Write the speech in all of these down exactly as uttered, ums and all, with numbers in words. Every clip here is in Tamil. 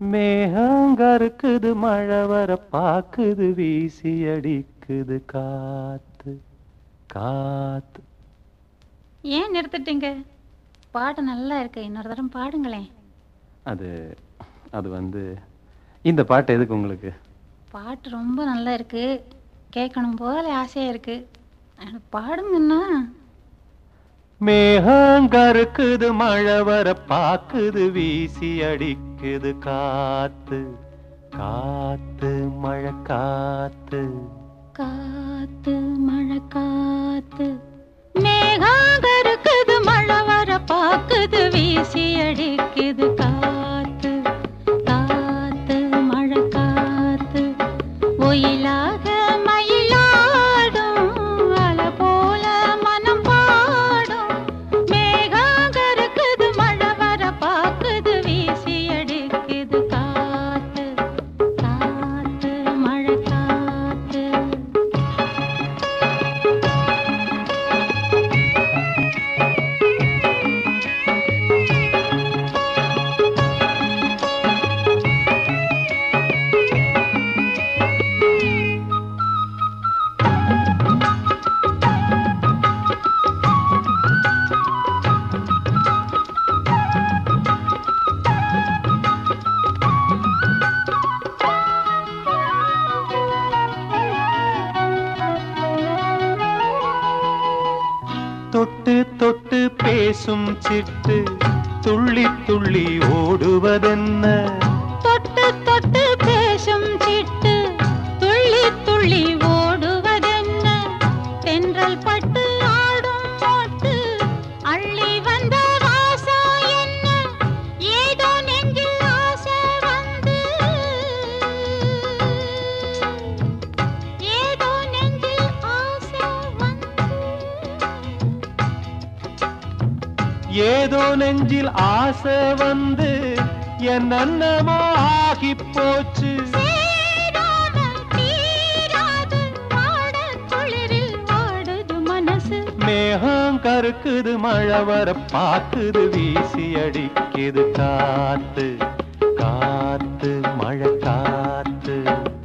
மேகங்கருக்குது மழை வர பாக்குது வீசி அடிக்குது காத்து காத்து. ஏன் நிறுத்திட்டீங்க? பாட்டு நல்லா இருக்கு, இன்னொரு தரம் பாடுங்களேன். அது அது வந்து இந்த பாட்டு எதுக்கு உங்களுக்கு? பாட்டு ரொம்ப நல்லா இருக்கு, கேட்கணும் போல ஆசையா இருக்கு, பாடுங்கன்னா. மேகங்கருக்குது மழை வர பாக்குது வீசி அடிக்குது காத்து காத்து மழை காத்து காத்து மழை காத்து. மேகங்கருக்குது மழை வர பாக்குது வீசி அடிக்குது காத்து காத்து மழை காத்து. ஒயிலாக மயிலாடும் அலை போல மனம் பாடும். மேகங்கருக்குது மழை வர பாக்குது வீசி அடிக்குது காத்து காத்து மழை காத்து. தொட்டு தொட்டு பேசும் சிட்டு துள்ளி துள்ளி ஓடுவதென்ன? தொட்டு தொட்டு பேசும் சிட்டு துள்ளி துள்ளி ஓடுவதென்ன? தென்றல் பட்டு ஆடும் போட்டு அள்ளி வந்த வாசம் என்ன? ஏதோ நெஞ்சில் ஆசை வந்து ஏதோ நெஞ்சில் ஆசை வந்து ஏதோ நெஞ்சில் ஆசை வந்து என்னென்னமோ ஆகி போச்சு. சேராமல் தீராது வாடக் குளிரில் வாடுது மனசு. மேகம் கருக்குது மழை வர பாக்குது வீசி அடிக்குது காத்து காத்து மழை காத்து.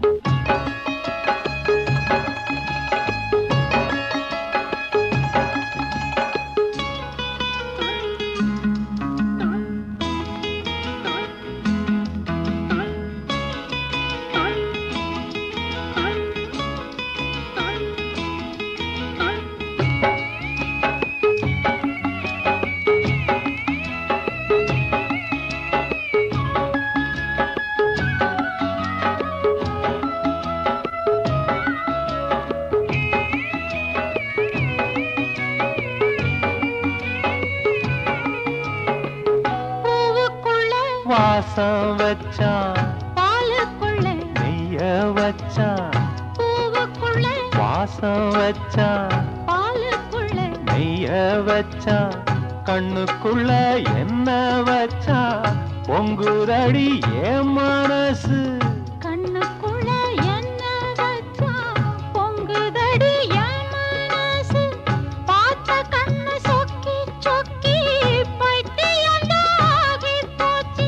வாசம் வச்சான் பாலுக்குள்ள நெய்ய வச்சான். பூவுக்குள்ள வாசம் வச்சான் பாலுக்குள்ள நெய்ய வச்சான். கண்ணுக்குள்ள என்ன வச்சான் பொங்குதடி என் மனசு. கண்ணுக்குள்ள என்ன வச்சா பொங்குதடி என் மனசு. பார்த்த கண்ணு சொக்கி சொக்கி பைத்தியந்தாகி போச்சு.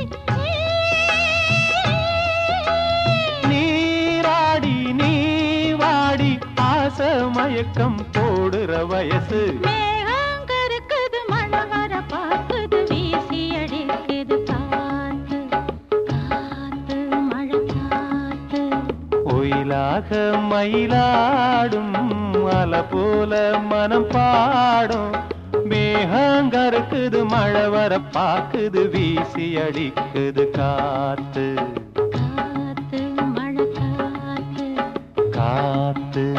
நீராடி நீ வாடி ஆசை மயக்கம் போடுற வயசு. மேகங்கருக்குது மழை வர பாக்குது வீசி அடிக்குது காத்து காத்து மழை காத்து. ஒயிலாக மயிலாடும் அலை போல மனம் பாடும். மேகங்கருக்குது மழை வர பாக்குது வீசி அடிக்குது காத்து காத்து மழை காத்து. காத்து